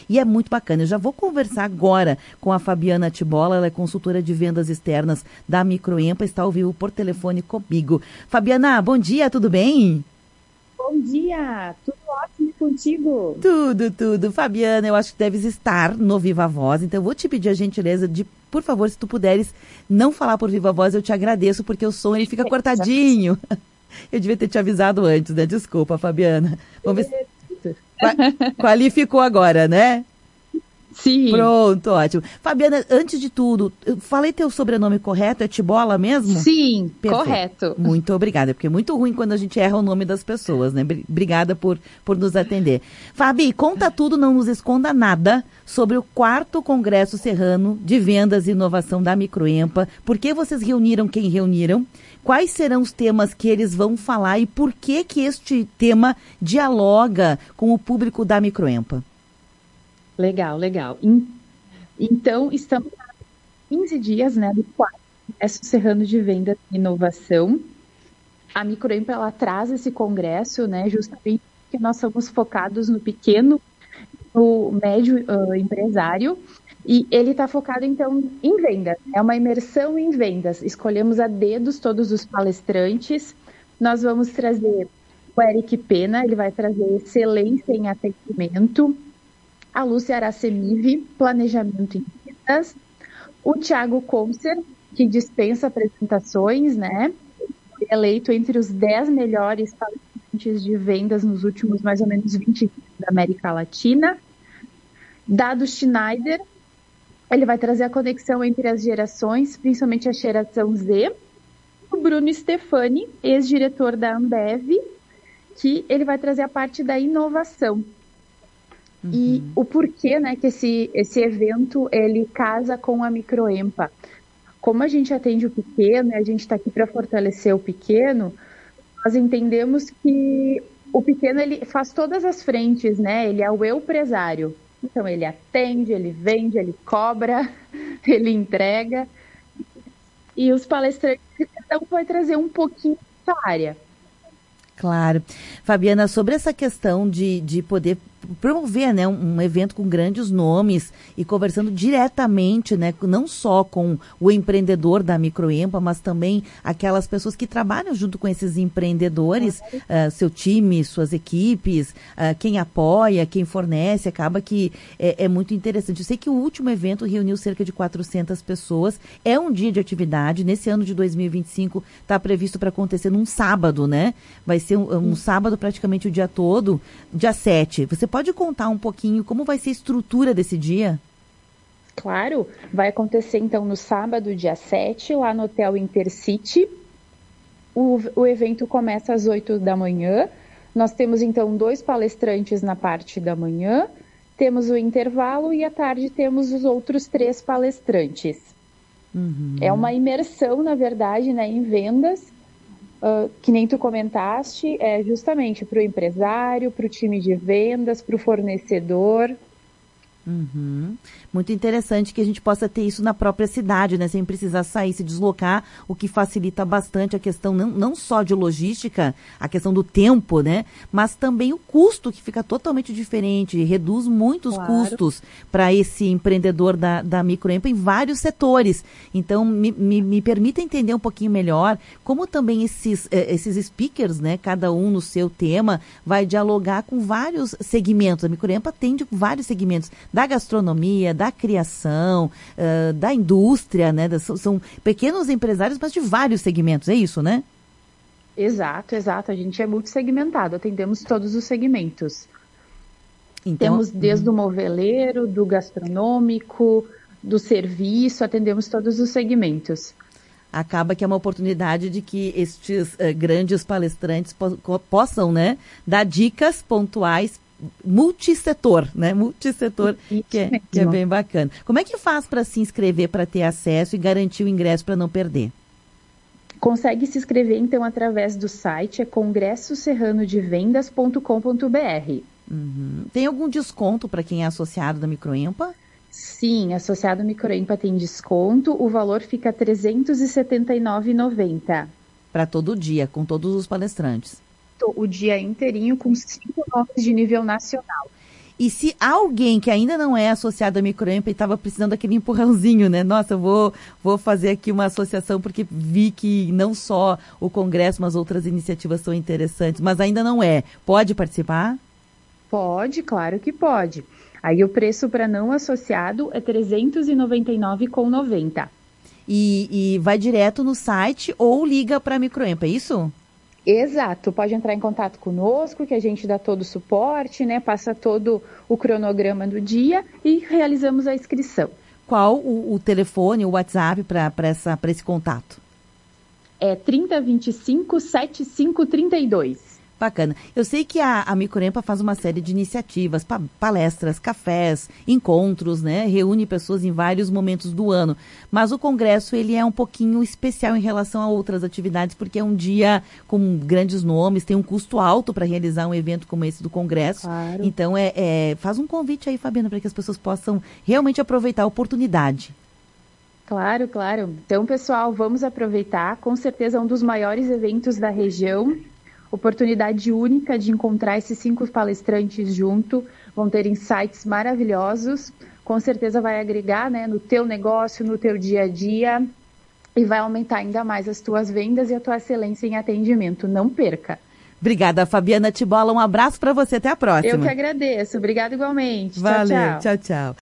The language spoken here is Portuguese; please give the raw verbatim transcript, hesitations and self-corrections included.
e é muito bacana. Eu já vou conversar agora com a Fabiana Tibola, ela é consultora de vendas externas da Microempa, está ao vivo por telefone comigo. Fabiana, bom dia, tudo bem? Bom dia, tudo ótimo contigo? Tudo, tudo. Fabiana, eu acho que deves estar no Viva Voz, então eu vou te pedir a gentileza de, por favor, se tu puderes não falar por Viva Voz, eu te agradeço, porque o som ele fica é, cortadinho. Eu devia ter te avisado antes, né? Desculpa, Fabiana. Vamos ver se... Qualificou agora, né? Sim. Pronto, ótimo. Fabiana, antes de tudo, eu falei teu sobrenome correto? É Tibola mesmo? Sim, perfeito. Correto. Muito obrigada, porque é muito ruim quando a gente erra o nome das pessoas, né? Obrigada por, por nos atender. Fabi, conta tudo, não nos esconda nada sobre o quarto Congresso Serrano de Vendas e Inovação da Microempa. Por que vocês reuniram quem reuniram? Quais serão os temas que eles vão falar e por que que este tema dialoga com o público da Microempa? Legal, legal. Então, estamos há quinze dias, né, do quarto Congresso Serrano de Vendas e Inovação. A Microempa, ela traz esse congresso, né, justamente porque nós somos focados no pequeno, no médio uh, empresário, e ele está focado, então, em vendas. É uma imersão em vendas. Escolhemos a dedos todos os palestrantes. Nós vamos trazer o Eric Pena, ele vai trazer excelência em atendimento. A Lúcia Aracemive, planejamento em vendas. O Thiago Conser, que dispensa apresentações, né? Foi eleito entre os dez melhores palestrantes de vendas nos últimos mais ou menos vinte anos da América Latina. Dado Schneider, ele vai trazer a conexão entre as gerações, principalmente a geração Z. O Bruno Stefani, ex-diretor da Ambev, que ele vai trazer a parte da inovação. Uhum. E o porquê, né, que esse, esse evento ele casa com a Microempa. Como a gente atende o pequeno e a gente está aqui para fortalecer o pequeno, nós entendemos que o pequeno ele faz todas as frentes, né? Ele é o eu empresário. Então ele atende, ele vende, ele cobra, ele entrega. E os palestrantes, cada um vai trazer um pouquinho dessa área. Claro. Fabiana, sobre essa questão de, de poder promover, né, um, um evento com grandes nomes e conversando diretamente, né, não só com o empreendedor da Microempa, mas também aquelas pessoas que trabalham junto com esses empreendedores, uh, seu time, suas equipes, uh, quem apoia, quem fornece, acaba que é, é muito interessante. Eu sei que o último evento reuniu cerca de quatrocentas pessoas, é um dia de atividade, nesse ano de dois mil e vinte e cinco está previsto para acontecer num sábado, né? Vai ser um, um sábado praticamente o dia todo, dia sete. Você pode contar um pouquinho como vai ser a estrutura desse dia? Claro, vai acontecer então no sábado, dia sete, lá no Hotel Intercity. O, o evento começa às oito da manhã. Nós temos então dois palestrantes na parte da manhã, temos o intervalo e à tarde temos os outros três palestrantes. Uhum. É uma imersão, na verdade, né, em vendas. Uh, que nem tu comentaste, é justamente para o empresário, para o time de vendas, para o fornecedor. Uhum. Muito interessante que a gente possa ter isso na própria cidade, né? Sem precisar sair, se deslocar, o que facilita bastante a questão não, não só de logística, a questão do tempo, né? Mas também o custo, que fica totalmente diferente, reduz muitos claro. custos para esse empreendedor da, da Microempa em vários setores. Então, me, me, me permita entender um pouquinho melhor como também esses, eh, esses speakers, né? Cada um no seu tema, vai dialogar com vários segmentos. A Microempa atende vários segmentos da gastronomia, da criação, uh, da indústria, né? Da, são, são pequenos empresários, mas de vários segmentos, é isso, né? Exato, exato. A gente é muito segmentado, atendemos todos os segmentos. Então, temos desde uhum. o moveleiro, do gastronômico, do serviço, atendemos todos os segmentos. Acaba que é uma oportunidade de que estes uh, grandes palestrantes po- possam, né, dar dicas pontuais multissetor, né? Multissetor, que é, que é bem bacana. Como é que faz para se inscrever, para ter acesso e garantir o ingresso para não perder? Consegue se inscrever, então, através do site, é congresso serrano de vendas ponto com ponto b r. Uhum. Tem algum desconto para quem é associado da Microempa? Sim, associado à Microempa tem desconto, o valor fica trezentos e setenta e nove reais e noventa centavos. Para todo dia, com todos os palestrantes. O dia inteirinho com cinco nomes de nível nacional. E se alguém que ainda não é associado à Microempa e estava precisando daquele empurrãozinho, né? Nossa, eu vou, vou fazer aqui uma associação porque vi que não só o Congresso, mas outras iniciativas são interessantes, mas ainda não é. Pode participar? Pode, claro que pode. Aí o preço para não associado é trezentos e noventa e nove reais e noventa centavos. E, e vai direto no site ou liga para a Microempa, é isso? Exato, pode entrar em contato conosco, que a gente dá todo o suporte, né? Passa todo o cronograma do dia e realizamos a inscrição. Qual o, o telefone, o WhatsApp para esse contato? É trinta, vinte e cinco, setenta e cinco, trinta e dois. Bacana. Eu sei que a, a Microempa faz uma série de iniciativas, pa, palestras, cafés, encontros, né? Reúne pessoas em vários momentos do ano. Mas o Congresso, ele é um pouquinho especial em relação a outras atividades, porque é um dia com grandes nomes, tem um custo alto para realizar um evento como esse do Congresso. Claro. Então, é, é, faz um convite aí, Fabiana, para que as pessoas possam realmente aproveitar a oportunidade. Claro, claro. Então, pessoal, vamos aproveitar. Com certeza, é um dos maiores eventos da região. Oportunidade única de encontrar esses cinco palestrantes junto, vão ter insights maravilhosos, com certeza vai agregar, né, no teu negócio, no teu dia a dia e vai aumentar ainda mais as tuas vendas e a tua excelência em atendimento. Não perca! Obrigada, Fabiana Tibola, um abraço para você, até a próxima. Eu que agradeço, obrigada igualmente. Valeu, tchau, tchau. tchau, tchau.